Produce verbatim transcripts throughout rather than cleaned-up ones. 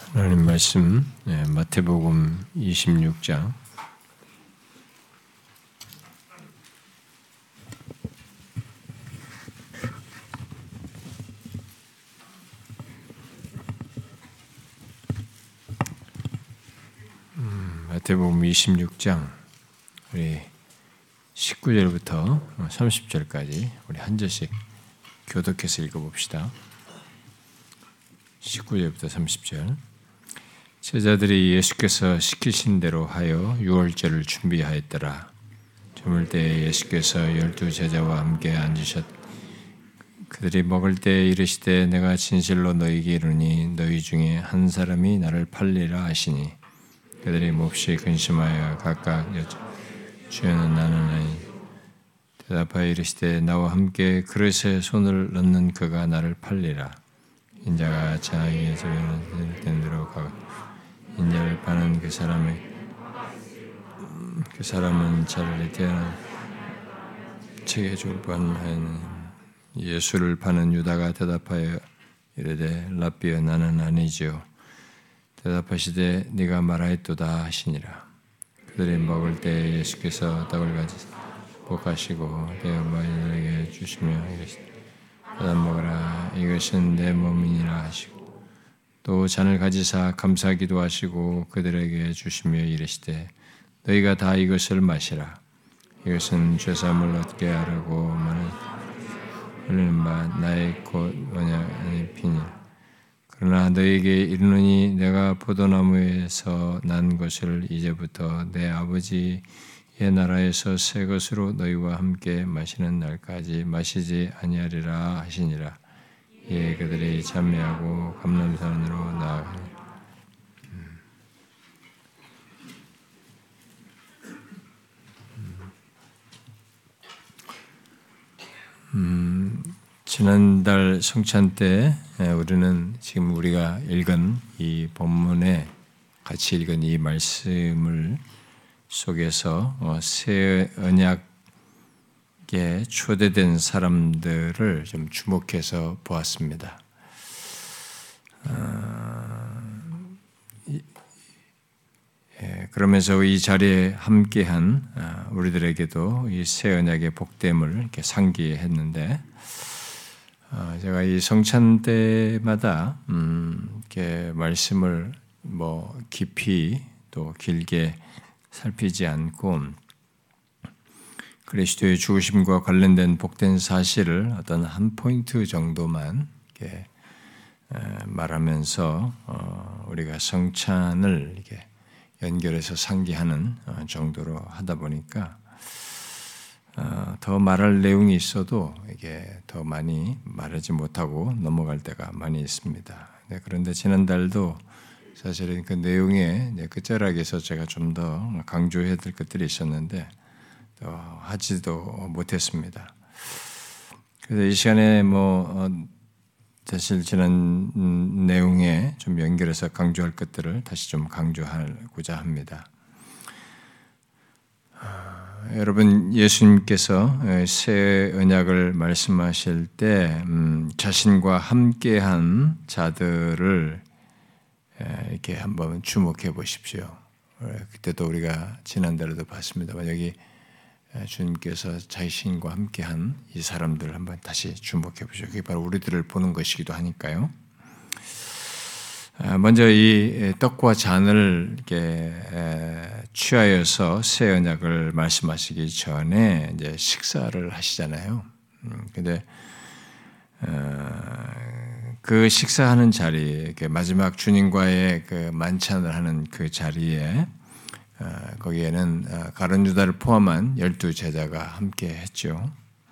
하나님 말씀 네, 마태복음 이십육 장 음, 마태복음 이십육 장 우리 십구 절부터 삼십 절까지 우리 한 절씩 교독해서 읽어봅시다. 십구 절부터 삼십 절. 제자들이 예수께서 시키신 대로 하여 유월절을 준비하였더라. 저물 때 예수께서 열두 제자와 함께 앉으셨. 그들이 먹을 때 이르시되 내가 진실로 너희에게 이르니 너희 중에 한 사람이 나를 팔리라 하시니 그들이 몹시 근심하여 각각 여쭈 주여는 나는 아니. 대답하여 이르시되 나와 함께 그릇에 손을 넣는 그가 나를 팔리라. 인자가 자기의 집에 된 대로 가고 인자를 파는 그 사람의 그 사람은 차라리 태어난 책에 줄 뻔하였느니 예수를 파는 유다가 대답하여 이르되 랍비여 나는 아니지요. 대답하시되 네가 말하였도다 하시니라. 그들이 먹을 때 예수께서 떡을 가지사 볶아시고 되어 너희에게 주시며 이르시되 받아 먹으라 이것은 내 몸이니라 하시고 또 잔을 가지사 감사기도 하시고 그들에게 주시며 이르시되 너희가 다 이것을 마시라. 이것은 죄사함을 얻게 하려고 많은 흘리는 바 나의 곧 언약의 피니라. 그러나 너희에게 이르노니 내가 포도나무에서 난 것을 이제부터 내 아버지의 나라에서 새 것으로 너희와 함께 마시는 날까지 마시지 아니하리라 하시니라. 예, 그들이 참여하고 감람산으로 나아가니 음. 음, 지난달 성찬 때 우리는 지금 우리가 읽은 이 본문에 같이 읽은 이 말씀을 속에서 새 언약 에 초대된 사람들을 좀 주목해서 보았습니다. 어, 예, 그러면서 이 자리에 함께한 어, 우리들에게도 이 새 언약의 복됨을 이렇게 상기했는데, 어, 제가 이 성찬 때마다 음, 이렇게 말씀을 뭐 깊이 또 길게 살피지 않고. 그리스도의 죽으심과 관련된 복된 사실을 어떤 한 포인트 정도만 이렇게 말하면서 우리가 성찬을 이렇게 연결해서 상기하는 정도로 하다 보니까 더 말할 내용이 있어도 이게 더 많이 말하지 못하고 넘어갈 때가 많이 있습니다. 그런데 지난달도 사실은 그 내용의 끝자락에서 제가 좀 더 강조해야 될 것들이 있었는데 어, 하지도 못했습니다. 그래서 이 시간에 뭐 어, 사실 지난 음, 내용에 좀 연결해서 강조할 것들을 다시 좀 강조하고자 합니다. 어, 여러분 예수님께서 새 언약을 말씀하실 때 음, 자신과 함께한 자들을 에, 이렇게 한번 주목해 보십시오. 그때도 우리가 지난달에도 봤습니다만 여기 주님께서 자신과 함께한 이 사람들을 한번 다시 주목해 보죠. 그게 바로 우리들을 보는 것이기도 하니까요. 먼저 이 떡과 잔을 이렇게 취하여서 새 언약을 말씀하시기 전에 이제 식사를 하시잖아요. 근데 그 식사하는 자리, 마지막 주님과의 그 만찬을 하는 그 자리에 거기에는 가룟 유다를 포함한 열두 제자가 함께 했죠.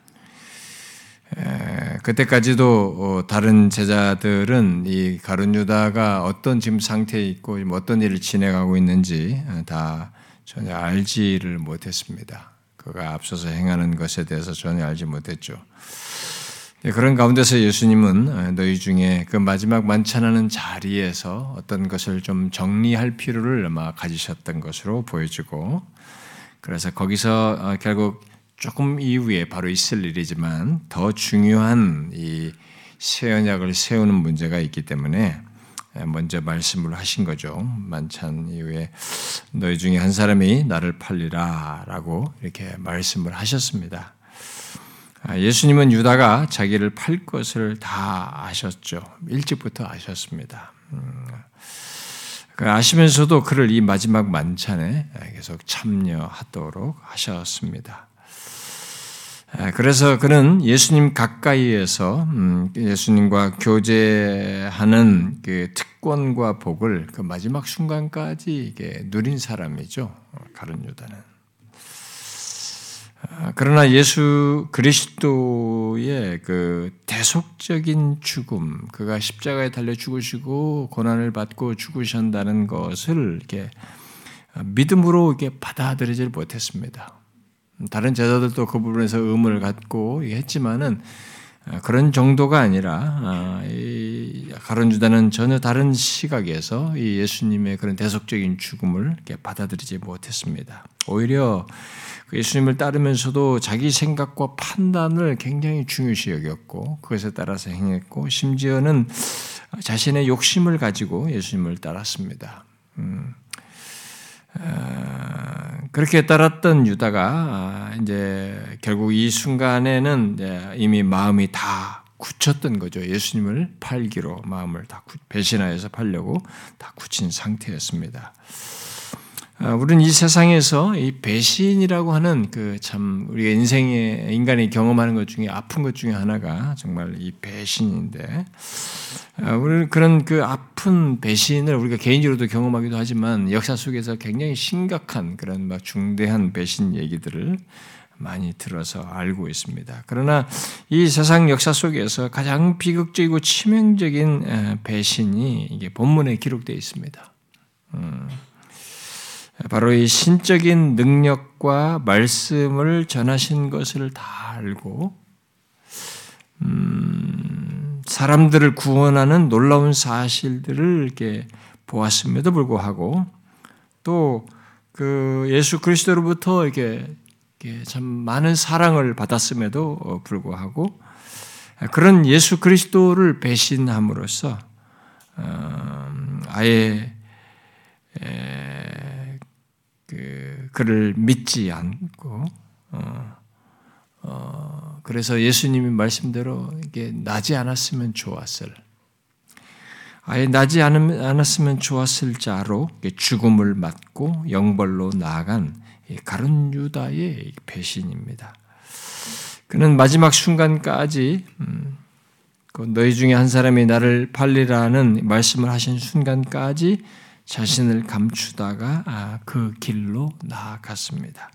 그때까지도 다른 제자들은 이 가룟 유다가 어떤 지금 상태에 있고 어떤 일을 진행하고 있는지 다 전혀 알지를 못했습니다. 그가 앞서서 행하는 것에 대해서 전혀 알지 못했죠. 그런 가운데서 예수님은 너희 중에 그 마지막 만찬하는 자리에서 어떤 것을 좀 정리할 필요를 아마 가지셨던 것으로 보여지고, 그래서 거기서 결국 조금 이후에 바로 있을 일이지만 더 중요한 이 새 언약을 세우는 문제가 있기 때문에 먼저 말씀을 하신 거죠. 만찬 이후에 너희 중에 한 사람이 나를 팔리라 라고 이렇게 말씀을 하셨습니다. 예수님은 유다가 자기를 팔 것을 다 아셨죠. 일찍부터 아셨습니다. 아시면서도 그를 이 마지막 만찬에 계속 참여하도록 하셨습니다. 그래서 그는 예수님 가까이에서 예수님과 교제하는 그 특권과 복을 그 마지막 순간까지 이게 누린 사람이죠. 가룟 유다는. 그러나 예수 그리스도의 그 대속적인 죽음, 그가 십자가에 달려 죽으시고 고난을 받고 죽으신다는 것을 이렇게 믿음으로 이렇게 받아들이질 못했습니다. 다른 제자들도 그 부분에서 의문을 갖고 했지만은 그런 정도가 아니라 이 가룟 유다는 전혀 다른 시각에서 이 예수님의 그런 대속적인 죽음을 이렇게 받아들이지 못했습니다. 오히려 예수님을 따르면서도 자기 생각과 판단을 굉장히 중요시 여겼고 그것에 따라서 행했고 심지어는 자신의 욕심을 가지고 예수님을 따랐습니다. 음. 그렇게 따랐던 유다가 이제 결국 이 순간에는 이미 마음이 다 굳혔던 거죠. 예수님을 팔기로 마음을 다 배신하여서 팔려고 다 굳힌 상태였습니다. 우리는 이 세상에서 이 배신이라고 하는 그 참 우리 인생에 인간이 경험하는 것 중에 아픈 것 중에 하나가 정말 이 배신인데, 우리는 그런 그 아픈 배신을 우리가 개인적으로도 경험하기도 하지만 역사 속에서 굉장히 심각한 그런 막 중대한 배신 얘기들을 많이 들어서 알고 있습니다. 그러나 이 세상 역사 속에서 가장 비극적이고 치명적인 배신이 이게 본문에 기록되어 있습니다. 음. 바로 이 신적인 능력과 말씀을 전하신 것을 다 알고 음, 사람들을 구원하는 놀라운 사실들을 이렇게 보았음에도 불구하고 또 그 예수 그리스도로부터 이렇게, 이렇게 참 많은 사랑을 받았음에도 불구하고 그런 예수 그리스도를 배신함으로써 음, 아예 에, 그 그를 믿지 않고 어, 어, 그래서 예수님이 말씀대로 이게 나지 않았으면 좋았을, 아예 나지 않았으면 좋았을 자로 죽음을 맞고 영벌로 나아간 가룟 유다의 배신입니다. 그는 마지막 순간까지 음, 너희 중에 한 사람이 나를 팔리라는 말씀을 하신 순간까지 자신을 감추다가 그 길로 나아갔습니다.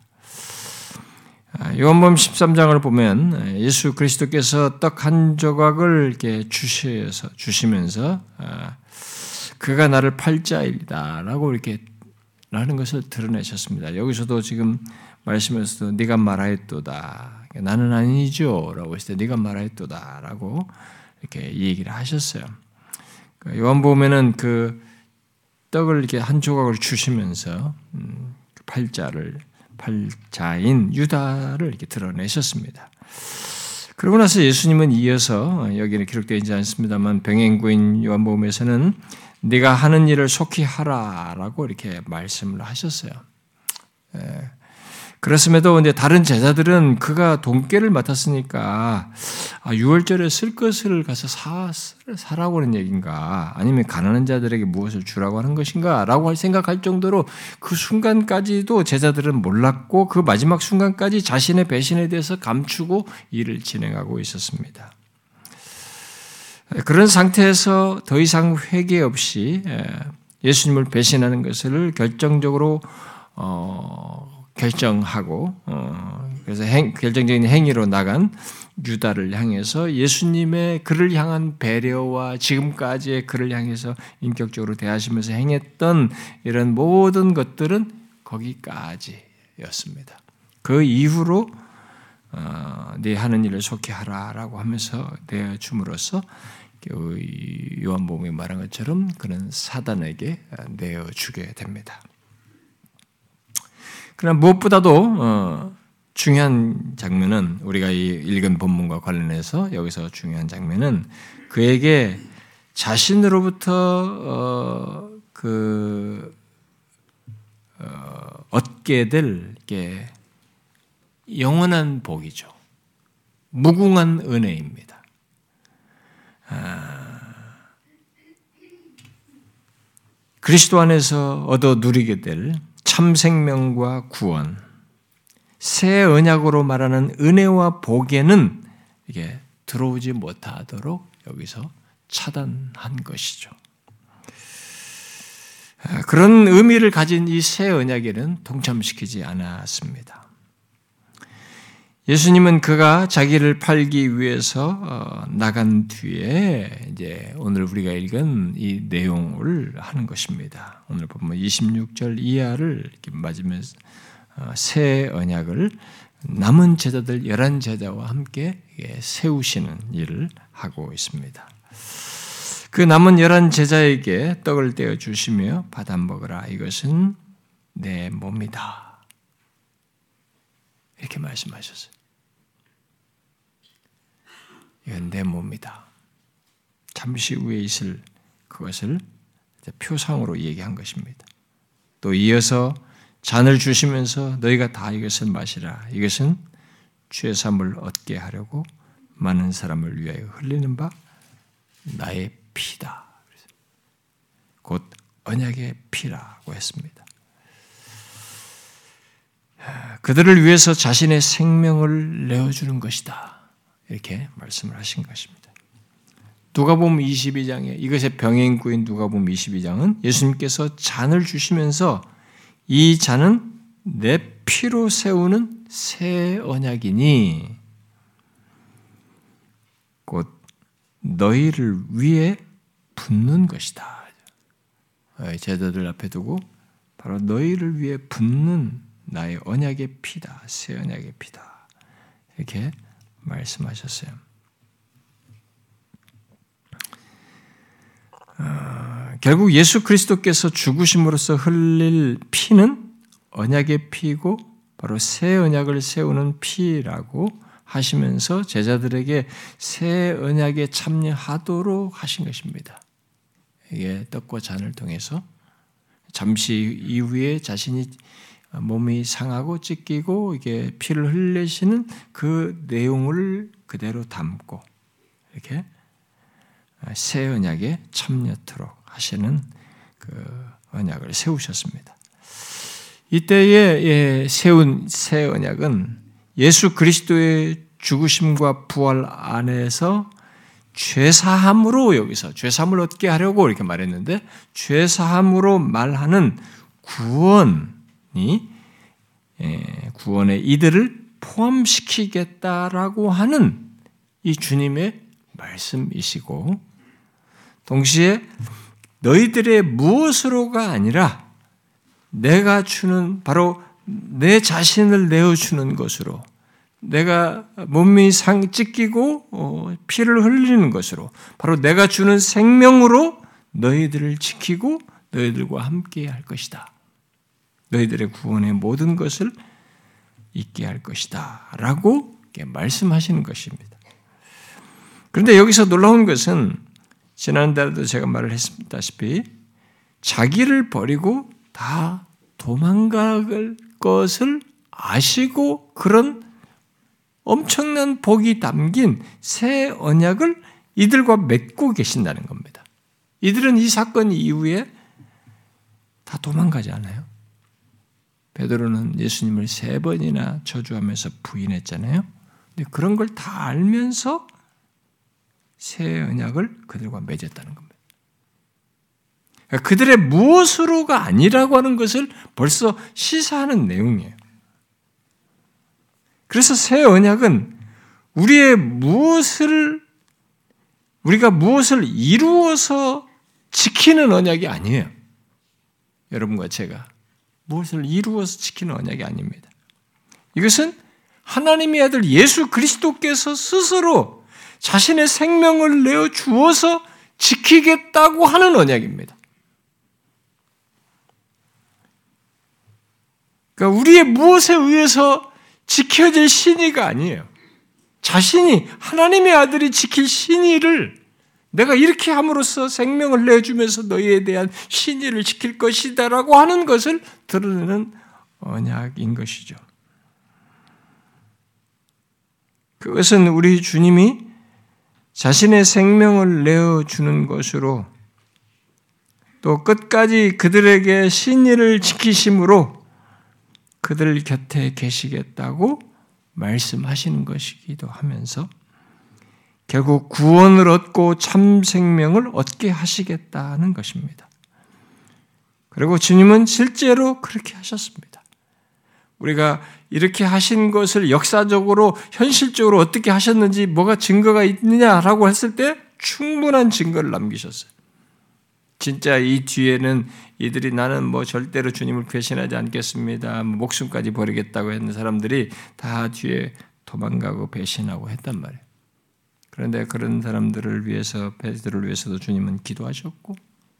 요한복음 십삼 장을 보면 예수 그리스도께서 떡 한 조각을 이렇게 주셔서 주시면서 그가 나를 팔 자이다라고 이렇게 라는 것을 드러내셨습니다. 여기서도 지금 말씀에서도 네가 말하였도다, 나는 아니죠라고 했을 때 네가 말하였도다라고 이렇게 얘기를 하셨어요. 요한복음에는 그 떡을 이렇게 한 조각을 주시면서 음, 팔자를 팔자인 유다를 이렇게 드러내셨습니다. 그러고 나서 예수님은 이어서 여기는 기록되어 있지 않습니다만 병행구인 요한복음에서는 네가 하는 일을 속히 하라라고 이렇게 말씀을 하셨어요. 예. 그렇음에도 이제 다른 제자들은 그가 돈깨를 맡았으니까 아, 유월절에 쓸 것을 가서 사, 사라고 하는 얘기인가, 아니면 가난한 자들에게 무엇을 주라고 하는 것인가 라고 생각할 정도로 그 순간까지도 제자들은 몰랐고 그 마지막 순간까지 자신의 배신에 대해서 감추고 일을 진행하고 있었습니다. 그런 상태에서 더 이상 회개 없이 예수님을 배신하는 것을 결정적으로 어, 결정하고 어, 그래서 행, 결정적인 행위로 나간 유다를 향해서 예수님의 그를 향한 배려와 지금까지의 그를 향해서 인격적으로 대하시면서 행했던 이런 모든 것들은 거기까지였습니다. 그 이후로 어, 네 하는 일을 속히 하라라고 하면서 내어줌으로써 요한복음에 말한 것처럼 그는 사단에게 내어주게 됩니다. 그러나 무엇보다도 어, 중요한 장면은, 우리가 이 읽은 본문과 관련해서 여기서 중요한 장면은 그에게 자신으로부터 어, 그 어, 얻게 될 게 영원한 복이죠. 무궁한 은혜입니다. 아, 그리스도 안에서 얻어 누리게 될 참 생명과 구원, 새 언약으로 말하는 은혜와 복에는 이게 들어오지 못하도록 여기서 차단한 것이죠. 그런 의미를 가진 이 새 언약에는 동참시키지 않았습니다. 예수님은 그가 자기를 팔기 위해서 나간 뒤에 이제 오늘 우리가 읽은 이 내용을 하는 것입니다. 오늘 보면 이십육 절 이하를 이렇게 맞으면서 새 언약을 남은 제자들 열한 제자와 함께 세우시는 일을 하고 있습니다. 그 남은 열한 제자에게 떡을 떼어 주시며 받아 먹으라. 이것은 내 몸이다. 이렇게 말씀하셨어요. 이건 내 몸이다. 잠시 후에 있을 그것을 표상으로 얘기한 것입니다. 또 이어서 잔을 주시면서 너희가 다 이것을 마시라. 이것은 죄사함을 얻게 하려고 많은 사람을 위하여 흘리는 바 나의 피다. 곧 언약의 피라고 했습니다. 그들을 위해서 자신의 생명을 내어주는 것이다. 이렇게 말씀을 하신 것입니다. 누가복음 이십이 장에 이것의 병행구인 누가복음 이십이 장은 예수님께서 잔을 주시면서 이 잔은 내 피로 세우는 새 언약이니 곧 너희를 위해 붓는 것이다. 제자들 앞에 두고 바로 너희를 위해 붓는 나의 언약의 피다. 새 언약의 피다. 이렇게 말씀하셨어요. 어, 결국 예수 그리스도께서 죽으심으로써 흘릴 피는 언약의 피고 바로 새 언약을 세우는 피라고 하시면서 제자들에게 새 언약에 참여하도록 하신 것입니다. 이게 떡과 잔을 통해서 잠시 이후에 자신이 몸이 상하고 찢기고 이게 피를 흘리시는 그 내용을 그대로 담고 이렇게 새 언약에 참여토록 하시는 그 언약을 세우셨습니다. 이때에 세운 새 언약은 예수 그리스도의 죽으심과 부활 안에서 죄사함으로 여기서 죄사함을 얻게 하려고 이렇게 말했는데 죄사함으로 말하는 구원 구원의 이들을 포함시키겠다라고 하는 이 주님의 말씀이시고 동시에 너희들의 무엇으로가 아니라 내가 주는 바로 내 자신을 내어주는 것으로 내가 몸이 상 찢기고 피를 흘리는 것으로 바로 내가 주는 생명으로 너희들을 지키고 너희들과 함께 할 것이다. 너희들의 구원의 모든 것을 있게 할 것이다. 라고 말씀하시는 것입니다. 그런데 여기서 놀라운 것은 지난달에도 제가 말을 했다시피 자기를 버리고 다 도망갈 것을 아시고 그런 엄청난 복이 담긴 새 언약을 이들과 맺고 계신다는 겁니다. 이들은 이 사건 이후에 다 도망가지 않아요. 베드로는 예수님을 세 번이나 저주하면서 부인했잖아요. 근데 그런 걸 다 알면서 새 언약을 그들과 맺었다는 겁니다. 그들의 무엇으로가 아니라고 하는 것을 벌써 시사하는 내용이에요. 그래서 새 언약은 우리의 무엇을 우리가 무엇을 이루어서 지키는 언약이 아니에요. 여러분과 제가 무엇을 이루어서 지키는 언약이 아닙니다. 이것은 하나님의 아들 예수 그리스도께서 스스로 자신의 생명을 내어 주어서 지키겠다고 하는 언약입니다. 그러니까 우리의 무엇에 의해서 지켜질 신의가 아니에요. 자신이 하나님의 아들이 지킬 신의를 내가 이렇게 함으로써 생명을 내주면서 너희에 대한 신의를 지킬 것이다라고 하는 것을 드러내는 언약인 것이죠. 그것은 우리 주님이 자신의 생명을 내어주는 것으로 또 끝까지 그들에게 신의를 지키심으로 그들 곁에 계시겠다고 말씀하시는 것이기도 하면서 결국 구원을 얻고 참 생명을 얻게 하시겠다는 것입니다. 그리고 주님은 실제로 그렇게 하셨습니다. 우리가 이렇게 하신 것을 역사적으로 현실적으로 어떻게 하셨는지 뭐가 증거가 있느냐라고 했을 때 충분한 증거를 남기셨어요. 진짜 이 뒤에는 이들이 나는 뭐 절대로 주님을 배신하지 않겠습니다. 목숨까지 버리겠다고 했는 사람들이 다 뒤에 도망가고 배신하고 했단 말이에요. 그런데 그런 사람들을 위해서, 베드로를 위해서도 주님은 기도하셨고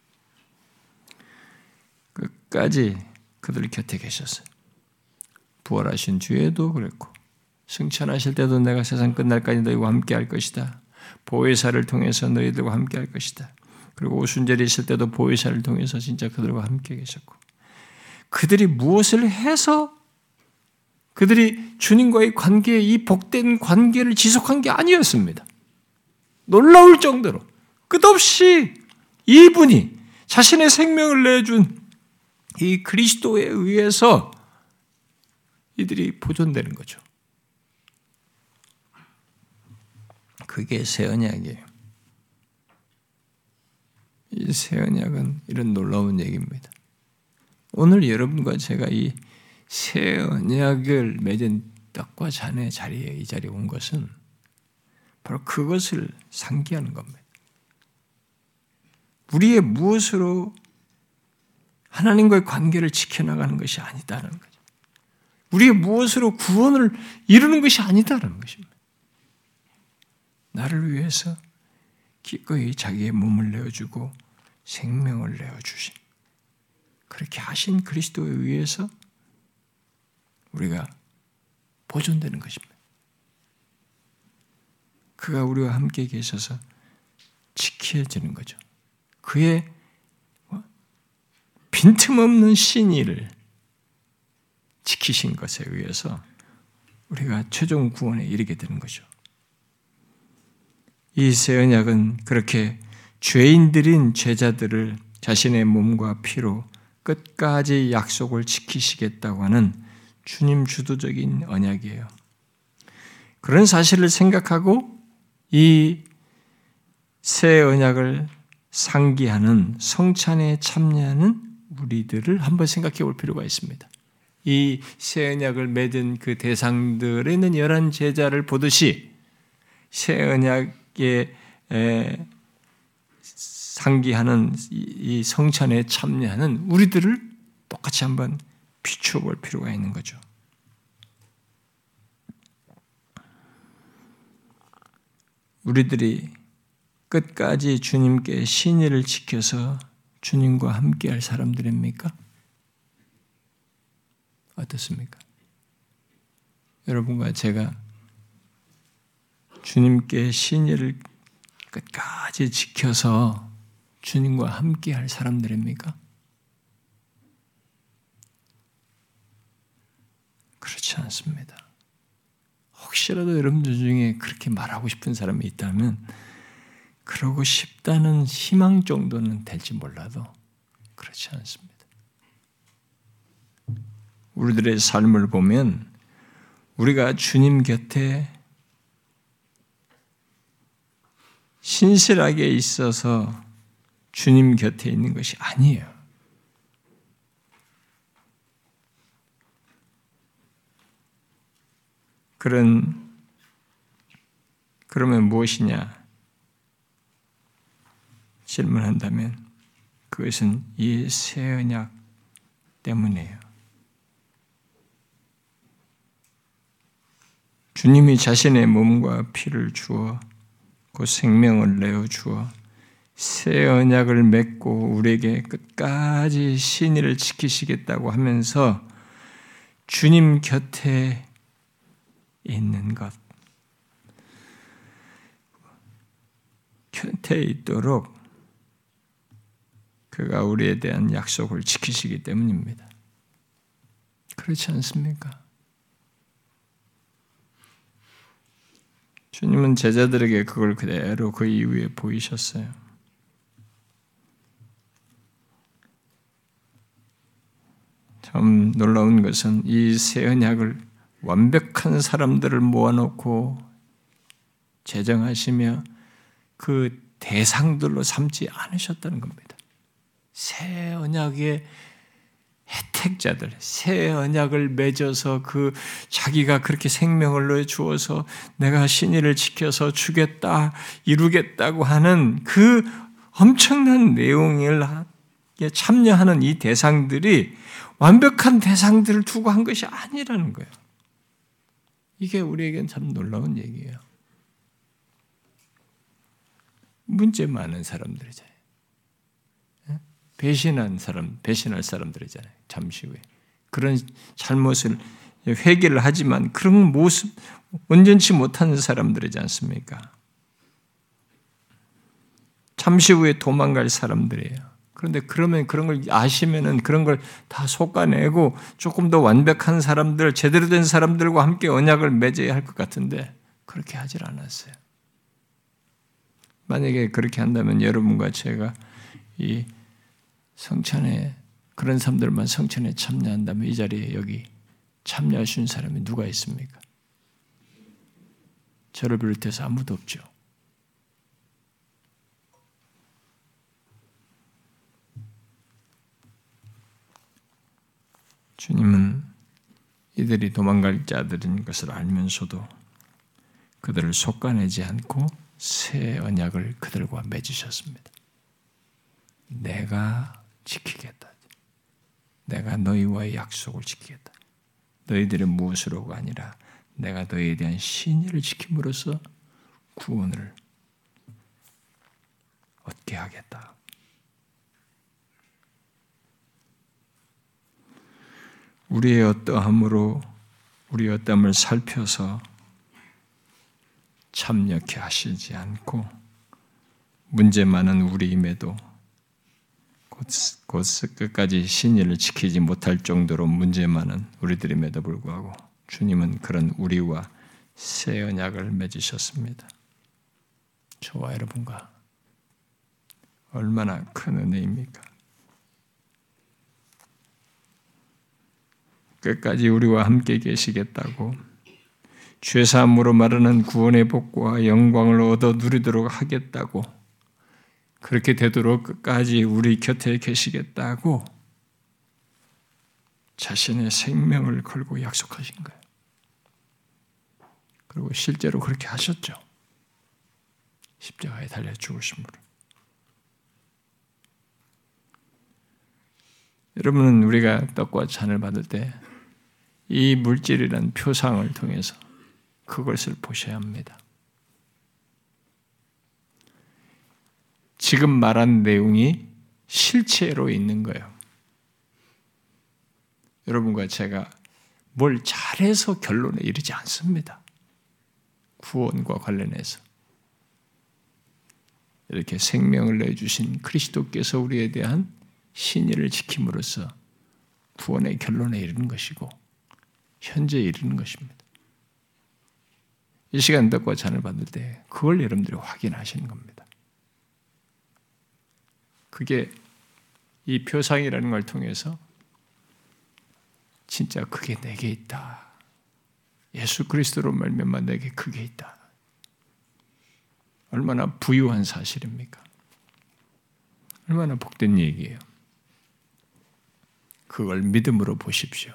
끝까지 그들 곁에 계셨어요. 부활하신 뒤에도 그랬고 승천하실 때도 내가 세상 끝날까지 너희와 함께 할 것이다. 보혜사를 통해서 너희들과 함께 할 것이다. 그리고 오순절이 있을 때도 보혜사를 통해서 진짜 그들과 함께 계셨고 그들이 무엇을 해서 그들이 주님과의 관계에 이 복된 관계를 지속한 게 아니었습니다. 놀라울 정도로 끝없이 이분이 자신의 생명을 내준 이 그리스도에 의해서 이들이 보존되는 거죠. 그게 새 언약이에요. 이 새 언약은 이런 놀라운 얘기입니다. 오늘 여러분과 제가 이 새 언약을 맺은 떡과 잔의 자리에 이 자리에 온 것은 바로 그것을 상기하는 겁니다. 우리의 무엇으로 하나님과의 관계를 지켜나가는 것이 아니다라는 거죠. 우리의 무엇으로 구원을 이루는 것이 아니다라는 것입니다. 나를 위해서 기꺼이 자기의 몸을 내어주고 생명을 내어주신 그렇게 하신 그리스도에 의해서 우리가 보존되는 것입니다. 그가 우리와 함께 계셔서 지켜지는 거죠. 그의 빈틈없는 신의를 지키신 것에 의해서 우리가 최종 구원에 이르게 되는 거죠. 이 새 언약은 그렇게 죄인들인 제자들을 자신의 몸과 피로 끝까지 약속을 지키시겠다고 하는 주님 주도적인 언약이에요. 그런 사실을 생각하고 이 새 언약을 상기하는 성찬에 참여하는 우리들을 한번 생각해 볼 필요가 있습니다. 이 새 언약을 맺은 그 대상들에 있는 열한 제자를 보듯이 새 언약에 상기하는 이 성찬에 참여하는 우리들을 똑같이 한번 비추어 볼 필요가 있는 거죠. 우리들이 끝까지 주님께 신의를 지켜서 주님과 함께할 사람들입니까? 어떻습니까? 여러분과 제가 주님께 신의를 끝까지 지켜서 주님과 함께할 사람들입니까? 그렇지 않습니다. 혹시라도 여러분들 중에 그렇게 말하고 싶은 사람이 있다면 그러고 싶다는 희망 정도는 될지 몰라도 그렇지 않습니다. 우리들의 삶을 보면 우리가 주님 곁에 신실하게 있어서 주님 곁에 있는 것이 아니에요. 그런 그러면 무엇이냐 질문한다면 그것은 이 새 언약 때문이에요. 주님이 자신의 몸과 피를 주어 그 생명을 내어 주어 새 언약을 맺고 우리에게 끝까지 신의를 지키시겠다고 하면서 주님 곁에 있는 것. 곁에 있도록 그가 우리에 대한 약속을 지키시기 때문입니다. 그렇지 않습니까? 주님은 제자들에게 그걸 그대로 그 이후에 보이셨어요. 참 놀라운 것은 이 새 언약을 완벽한 사람들을 모아놓고 제정하시며 그 대상들로 삼지 않으셨다는 겁니다. 새 언약의 혜택자들, 새 언약을 맺어서 그 자기가 그렇게 생명을 주어서 내가 신의를 지켜서 주겠다, 이루겠다고 하는 그 엄청난 내용을 참여하는 이 대상들이 완벽한 대상들을 두고 한 것이 아니라는 거예요. 이게 우리에겐 참 놀라운 얘기예요. 문제 많은 사람들이잖아요. 배신한 사람, 배신할 사람들이잖아요. 잠시 후에. 그런 잘못을 회개를 하지만 그런 모습, 온전치 못하는 사람들이지 않습니까? 잠시 후에 도망갈 사람들이에요. 그런데 그러면 그런 걸 아시면은 그런 걸 다 솎아내고 조금 더 완벽한 사람들, 제대로 된 사람들과 함께 언약을 맺어야 할 것 같은데 그렇게 하질 않았어요. 만약에 그렇게 한다면 여러분과 제가 이 성찬에 그런 사람들만 성찬에 참여한다면 이 자리에 여기 참여하신 사람이 누가 있습니까? 저를 비롯해서 아무도 없죠. 주님은 이들이 도망갈 자들인 것을 알면서도 그들을 솎아내지 않고 새 언약을 그들과 맺으셨습니다. 내가 지키겠다. 내가 너희와의 약속을 지키겠다. 너희들의 무엇으로가 아니라 내가 너희에 대한 신의를 지킴으로써 구원을 얻게 하겠다. 우리의 어떠함으로 우리의 어떠함을 살펴서 참여케 하시지 않고 문제 많은 우리임에도 곧, 곧 끝까지 신의를 지키지 못할 정도로 문제 많은 우리들임에도 불구하고 주님은 그런 우리와 새 언약을 맺으셨습니다. 저와 여러분과 얼마나 큰 은혜입니까? 끝까지 우리와 함께 계시겠다고 죄사함으로 말하는 구원의 복과 영광을 얻어 누리도록 하겠다고 그렇게 되도록 끝까지 우리 곁에 계시겠다고 자신의 생명을 걸고 약속하신 거예요. 그리고 실제로 그렇게 하셨죠. 십자가에 달려 죽으심으로. 여러분은 우리가 떡과 잔을 받을 때 이 물질이란 표상을 통해서 그것을 보셔야 합니다. 지금 말한 내용이 실체로 있는 거예요. 여러분과 제가 뭘 잘해서 결론에 이르지 않습니다. 구원과 관련해서. 이렇게 생명을 내주신 그리스도께서 우리에 대한 신의를 지킴으로써 구원의 결론에 이르는 것이고 현재에 이르는 것입니다. 이 시간 떡과 잔을 받을 때 그걸 여러분들이 확인하시는 겁니다. 그게 이 표상이라는 걸 통해서 진짜 그게 내게 있다. 예수 그리스도로 말미암아 내게 그게 있다. 얼마나 부유한 사실입니까? 얼마나 복된 얘기예요. 그걸 믿음으로 보십시오.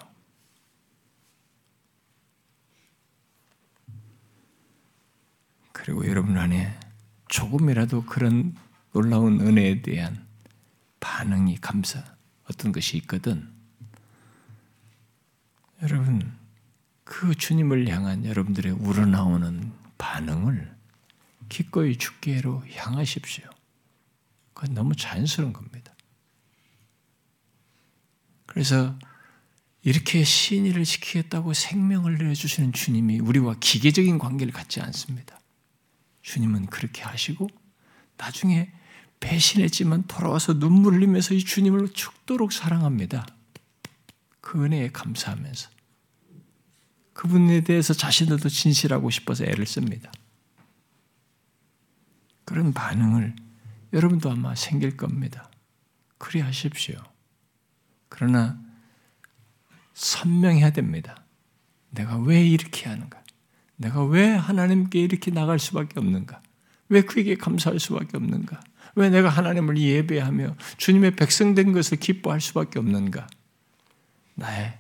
그리고 여러분 안에 조금이라도 그런 놀라운 은혜에 대한 반응이 감사, 어떤 것이 있거든. 여러분, 그 주님을 향한 여러분들의 우러나오는 반응을 기꺼이 주께로 향하십시오. 그건 너무 자연스러운 겁니다. 그래서 이렇게 신의를 지키겠다고 생명을 내어주시는 주님이 우리와 기계적인 관계를 갖지 않습니다. 주님은 그렇게 하시고 나중에 배신했지만 돌아와서 눈물 흘리면서 이 주님을 죽도록 사랑합니다. 그 은혜에 감사하면서 그분에 대해서 자신들도 진실하고 싶어서 애를 씁니다. 그런 반응을 여러분도 아마 생길 겁니다. 그리 하십시오. 그러나 선명해야 됩니다. 내가 왜 이렇게 하는가? 내가 왜 하나님께 이렇게 나갈 수밖에 없는가? 왜 그에게 감사할 수밖에 없는가? 왜 내가 하나님을 예배하며 주님의 백성된 것을 기뻐할 수밖에 없는가? 나의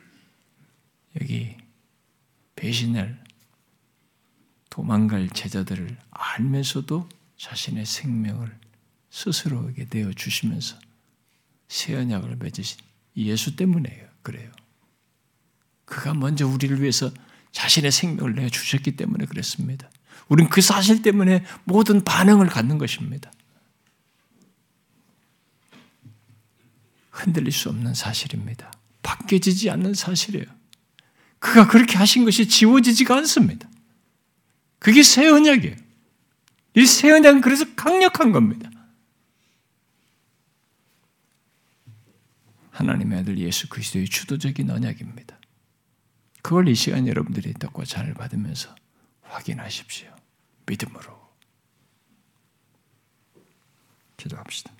여기 배신을 도망갈 제자들을 알면서도 자신의 생명을 스스로에게 내어주시면서 새 언약을 맺으신 예수 때문에요. 그래요. 그가 먼저 우리를 위해서 자신의 생명을 내어주셨기 때문에 그랬습니다. 우린 그 사실 때문에 모든 반응을 갖는 것입니다. 흔들릴 수 없는 사실입니다. 바뀌어지지 않는 사실이에요. 그가 그렇게 하신 것이 지워지지가 않습니다. 그게 새 언약이에요. 이 새 언약은 그래서 강력한 겁니다. 하나님의 아들 예수 그리스도의 주도적인 언약입니다. 그걸 이 시간 여러분들이 떡과 잔을 받으면서 확인하십시오. 믿음으로. 기도합시다.